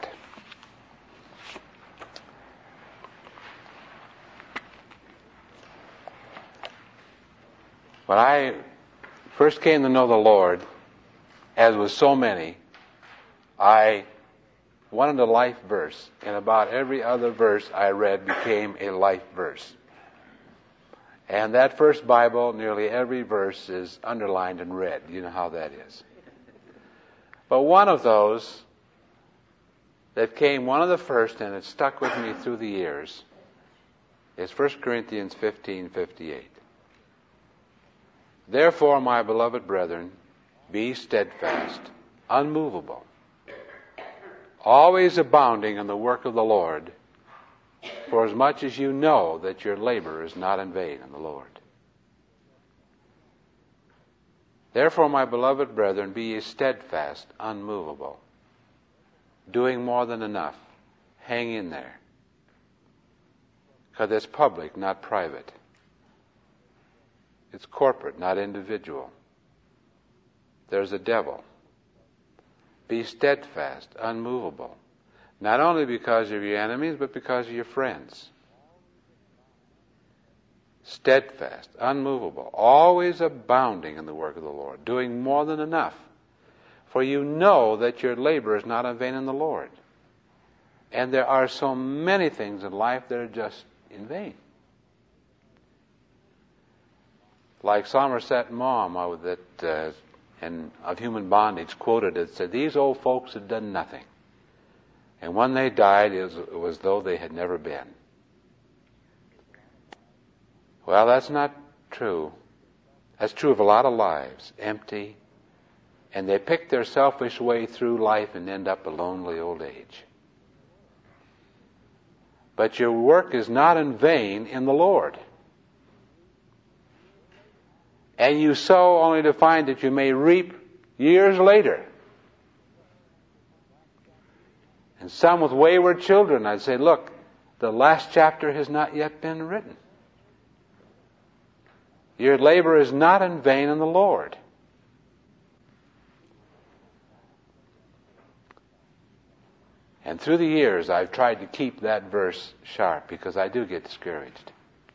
Speaker 3: When I first came to know the Lord, as with so many, I wanted a life verse, and about every other verse I read became a life verse. And that first Bible, nearly every verse is underlined in red. You know how that is. But one of those that came, one of the first, and it stuck with me through the years, is First Corinthians fifteen fifty-eight. Therefore, my beloved brethren, be steadfast, unmovable, always abounding in the work of the Lord, for as much as you know that your labor is not in vain in the Lord. Therefore, my beloved brethren, be ye steadfast, unmovable, doing more than enough. Hang in there. Because it's public, not private. It's corporate, not individual. There's a devil. Be steadfast, unmovable. Not only because of your enemies, but because of your friends. Steadfast, unmovable, always abounding in the work of the Lord, doing more than enough. For you know that your labor is not in vain in the Lord. And there are so many things in life that are just in vain. Like Somerset Maugham, that uh, in Of Human Bondage quoted it, said, these old folks had done nothing. And when they died, it was, it was as though they had never been. Well, that's not true. That's true of a lot of lives, empty, and they pick their selfish way through life and end up a lonely old age. But your work is not in vain in the Lord. And you sow only to find that you may reap years later. And some with wayward children, I'd say, look, the last chapter has not yet been written. Your labor is not in vain in the Lord. And through the years, I've tried to keep that verse sharp because I do get discouraged.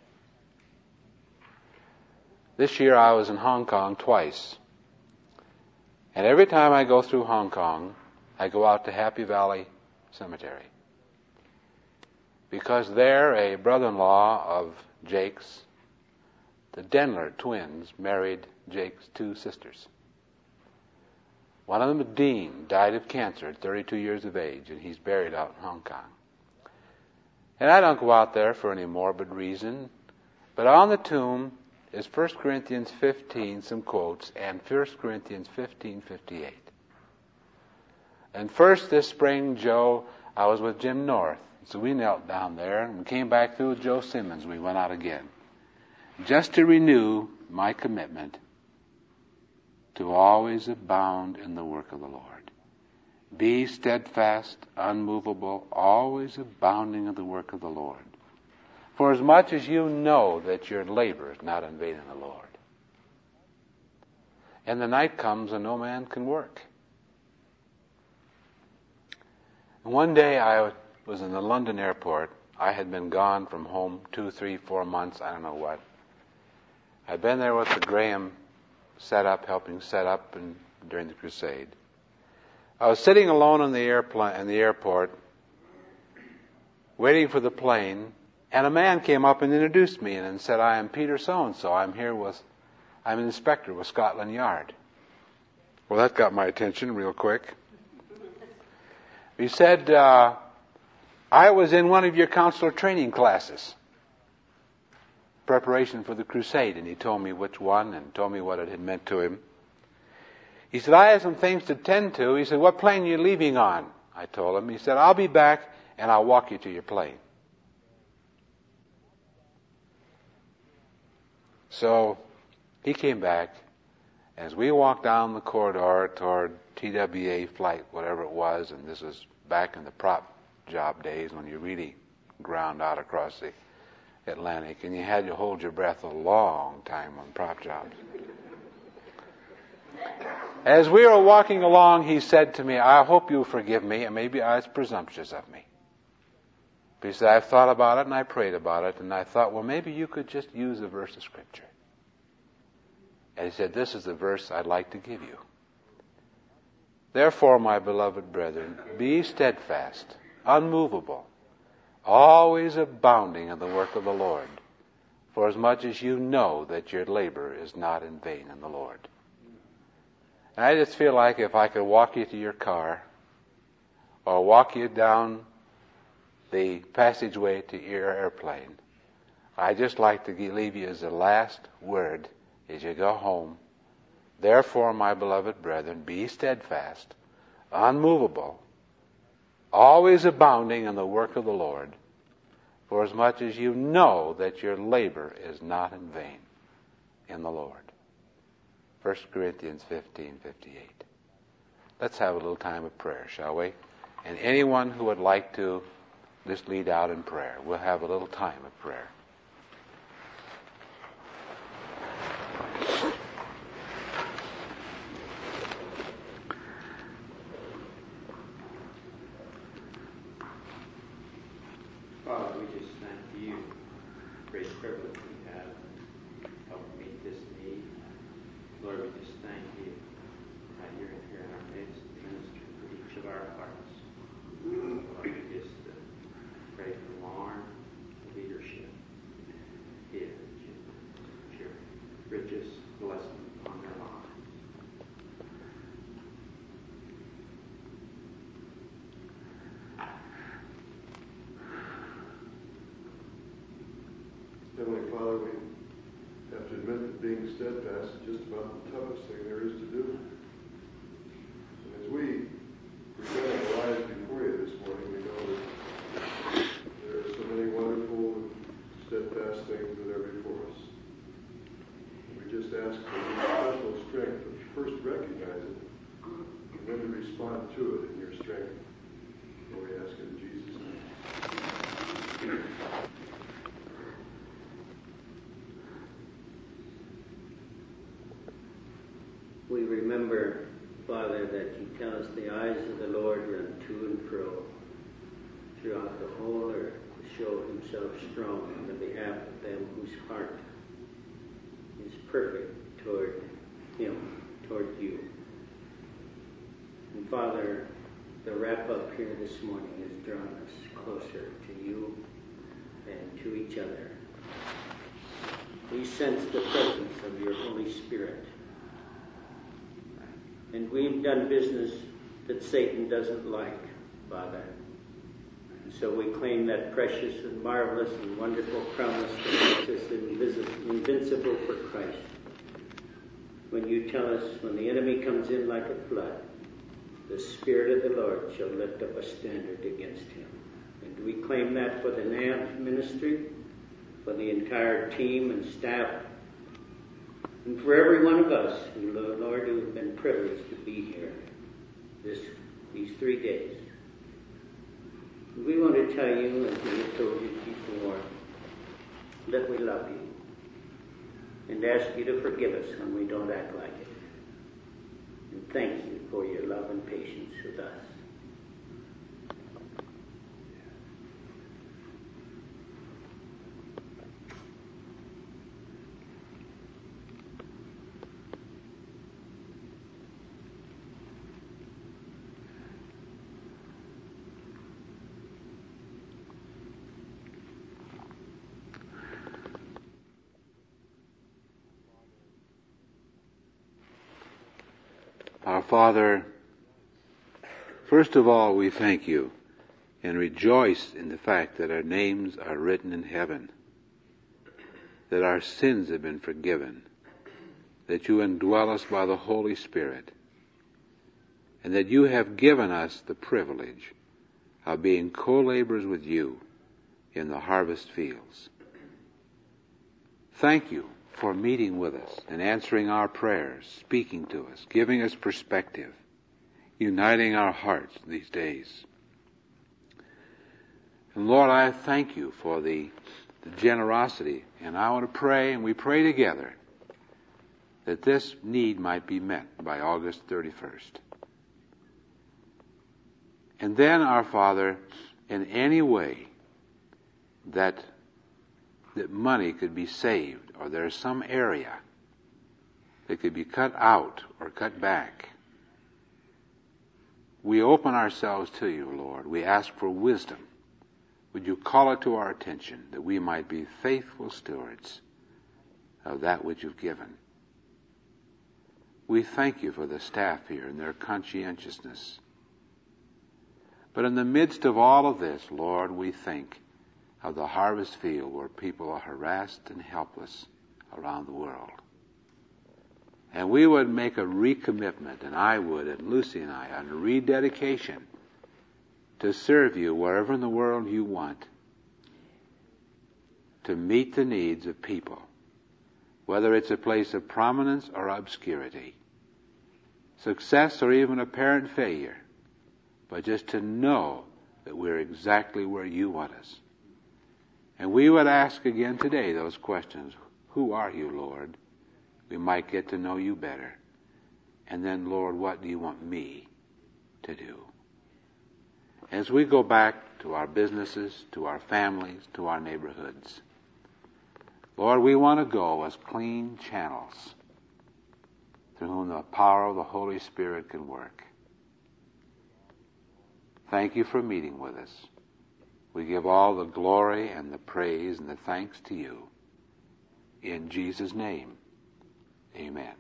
Speaker 3: This year I was in Hong Kong twice. And every time I go through Hong Kong, I go out to Happy Valley Cemetery. Because there, a brother-in-law of Jake's, the Denler twins, married Jake's two sisters. One of them, Dean, died of cancer at thirty-two years of age, and he's buried out in Hong Kong. And I don't go out there for any morbid reason, but on the tomb is First Corinthians fifteen, some quotes, and First Corinthians fifteen fifty-eight. And first this spring, Joe, I was with Jim North, so we knelt down there, and we came back through with Joe Simmons. We went out again, just to renew my commitment to always abound in the work of the Lord. Be steadfast, unmovable, always abounding in the work of the Lord. For as much as you know that your labor is not in vain in the Lord. And the night comes and no man can work. And one day I was in the London airport. I had been gone from home two, three, four months, I don't know what. I'd been there with the Graham set up, helping set up and during the crusade. I was sitting alone in the airplane in the airport, waiting for the plane. And a man came up and introduced me and said, I am Peter so-and-so. I'm here with, I'm an inspector with Scotland Yard. Well, that got my attention real quick. He said, uh, I was in one of your counselor training classes, preparation for the crusade, and he told me which one and told me what it had meant to him. He said, I have some things to tend to. He said, what plane are you leaving on? I told him. He said, I'll be back and I'll walk you to your plane. so he came back. As we walked down the corridor toward T W A flight, whatever it was, and this was back in the prop job days when you really ground out across the Atlantic, and you had to hold your breath a long time on prop jobs. As we were walking along, he said to me, I hope you'll forgive me, and maybe I was presumptuous of me. But he said, I've thought about it, and I prayed about it, and I thought, well, maybe you could just use a verse of Scripture. And he said, this is the verse I'd like to give you. Therefore, my beloved brethren, be steadfast, unmovable, always abounding in the work of the Lord, for as much as you know that your labor is not in vain in the Lord. And I just feel like if I could walk you to your car, or walk you down the passageway to your airplane, I'd just like to leave you as the last word as you go home. Therefore, my beloved brethren, be steadfast, unmovable, always abounding in the work of the Lord, for as much as you know that your labor is not in vain in the Lord. First Corinthians fifteen fifty-eight. Let's have a little time of prayer, shall we? And anyone who would like to just lead out in prayer, we'll have a little time of prayer.
Speaker 5: Father, we just thank you for the great privilege we have to help meet this need. Lord, we just thank you that you're here in our midst to minister for each of our hearts. Lord, we just uh, pray for Lauren, leadership here, your richest blessing on their lives.
Speaker 4: Heavenly Father, we have to admit that being steadfast is just about the toughest thing there is to do. And as we present our lives before you this morning, we know that there are so many wonderful and steadfast things that are before us. And we just ask for your special strength to first recognize it and then to respond to it in your strength. And we ask it in Jesus' name.
Speaker 5: We remember, Father, that you tell us the eyes of the Lord run to and fro throughout the whole earth to show himself strong on the behalf of them whose heart is perfect toward him, toward you. And Father, the wrap up here this morning has drawn us closer to you and to each other. We sense the presence of your Holy Spirit. And we've done business that Satan doesn't like, Father. And so we claim that precious and marvelous and wonderful promise that makes us invis- invincible for Christ. When you tell us, when the enemy comes in like a flood, the Spirit of the Lord shall lift up a standard against him. And we claim that for the N A M P ministry, for the entire team and staff, and for every one of us, who, Lord, who have been privileged to be here this these three days. We want to tell you, as we have told you before, that we love you and ask you to forgive us when we don't act like it. And thank you for your love and patience with us.
Speaker 3: Our Father, first of all, we thank you and rejoice in the fact that our names are written in heaven, that our sins have been forgiven, that you indwell us by the Holy Spirit, and that you have given us the privilege of being co-laborers with you in the harvest fields. Thank you for meeting with us and answering our prayers, speaking to us, giving us perspective, uniting our hearts these days. And Lord, I thank you for the, the generosity, and I want to pray, and we pray together, that this need might be met by August thirty-first. And then, our Father, in any way that that money could be saved, or there's some area that could be cut out or cut back, we open ourselves to you, Lord. We ask for wisdom. Would you call it to our attention that we might be faithful stewards of that which you've given? We thank you for the staff here and their conscientiousness. But in the midst of all of this, Lord, we think of the harvest field where people are harassed and helpless around the world. And we would make a recommitment, and I would, and Lucy and I, on a rededication to serve you wherever in the world you want, to meet the needs of people, whether it's a place of prominence or obscurity, success or even apparent failure, but just to know that we're exactly where you want us. And we would ask again today those questions. Who are you, Lord? We might get to know you better. And then, Lord, what do you want me to do? As we go back to our businesses, to our families, to our neighborhoods, Lord, we want to go as clean channels through whom the power of the Holy Spirit can work. Thank you for meeting with us. We give all the glory and the praise and the thanks to you. In Jesus' name, amen.